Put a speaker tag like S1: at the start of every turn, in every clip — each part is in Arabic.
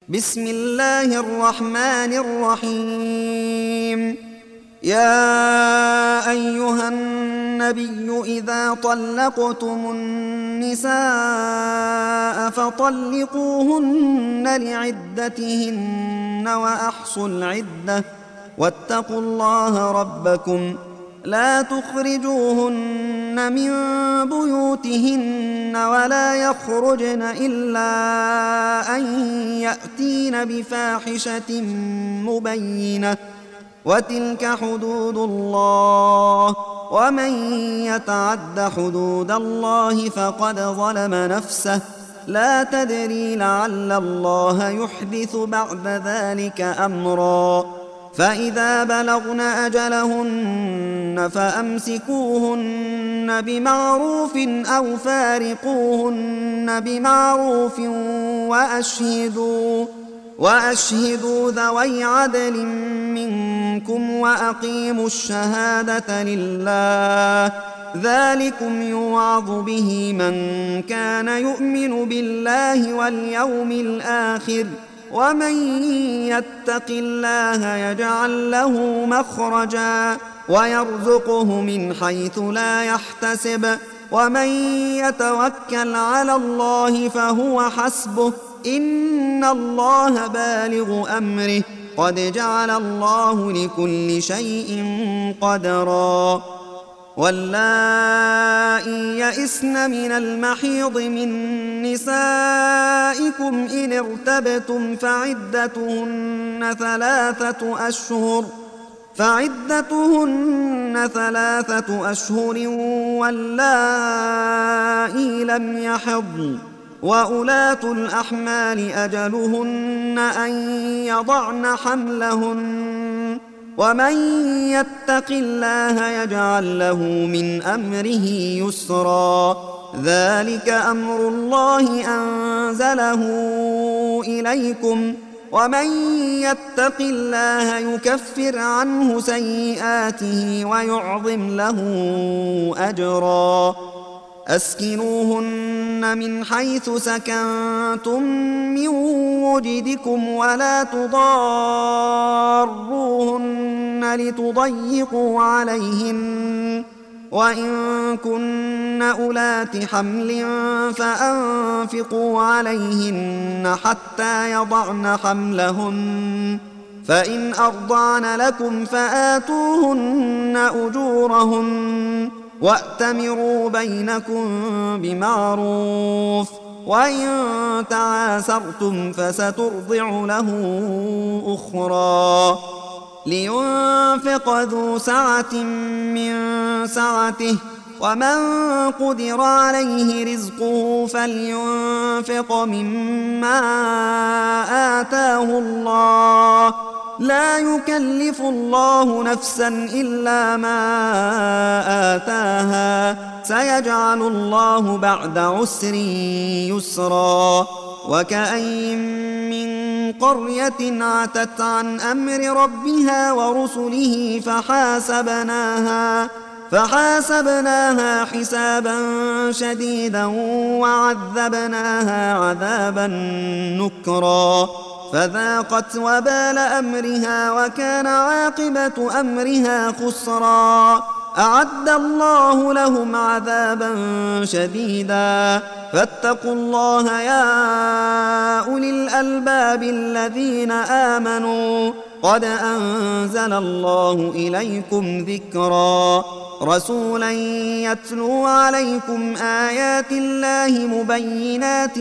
S1: بسم الله الرحمن الرحيم. يا أيها النبي إذا طلقتم النساء فطلقوهن لعدتهن وأحصوا العدة واتقوا الله ربكم لا تخرجوهن من بيوتهن ولا يخرجن إلا أن يأتين بفاحشة مبينة وتلك حدود الله ومن يتعد حدود الله فقد ظلم نفسه لا تدري لعل الله يحدث بعد ذلك أمرا. فإذا بلغن أجلهن فأمسكوهن بمعروف أو فارقوهن بمعروف وأشهدوا ذوي عدل منكم وأقيموا الشهادة لله ذلكم يوعظ به من كان يؤمن بالله واليوم الآخر ومن يتق الله يجعل له مخرجا ويرزقه من حيث لا يحتسب ومن يتوكل على الله فهو حسبه إن الله بالغ أمره قد جعل الله لكل شيء قدرا. واللائي يئسن من المحيض من نسائكم إن ارتبتم فعدتهن ثلاثة أشهر واللائي لم يحضن وأولاة الأحمال أجلهن أن يضعن حملهن ومن يتق الله يجعل له من أمره يسرا. ذلك أمر الله أنزله إليكم ومن يتق الله يكفر عنه سيئاته ويعظم له أجرا. أسكنوهن من حيث سكنتم من وجدكم ولا تضاروهن لتضيقوا عليهن وإن كن أولات حمل فأنفقوا عليهن حتى يضعن حملهن فإن أرضعن لكم فآتوهن أجورهن وأتمروا بينكم بمعروف وإن تعاسرتم فسترضع له أخرى. لينفق ذو سعة من سعته ومن قدر عليه رزقه فلينفق مما آتاه الله لا يكلف الله نفسا إلا ما آتاها سيجعل الله بعد عسر يسرا. وكأين من قرية عتت عن أمر ربها ورسله فحاسبناها حسابا شديدا وعذبناها عذابا نكرا فذاقت وبال أمرها وكان عاقبة أمرها خسرا. أعد الله لهم عذابا شديدا فاتقوا الله يا أولي الألباب الذين آمنوا قد أنزل الله إليكم ذكرا. رسولا يتلو عليكم آيات الله مبينات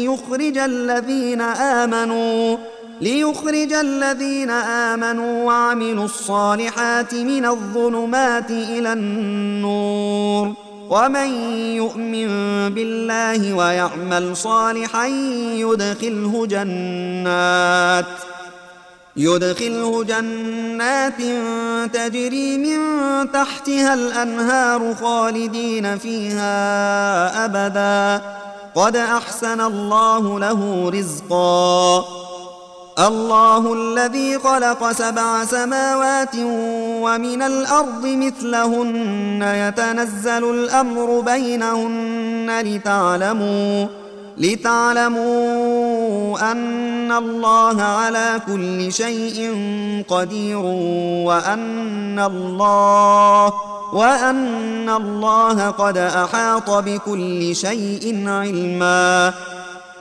S1: ليخرج الذين آمنوا وعملوا الصالحات من الظلمات إلى النور ومن يؤمن بالله ويعمل صالحا يدخله جنات تجري من تحتها الأنهار خالدين فيها أبدا قد أحسن الله له رزقا. الله الذي خلق 7 سماوات ومن الأرض مثلهن يتنزل الأمر بينهن لتعلموا أن الله على كل شيء قدير وأن الله قد أحاط بكل شيء علما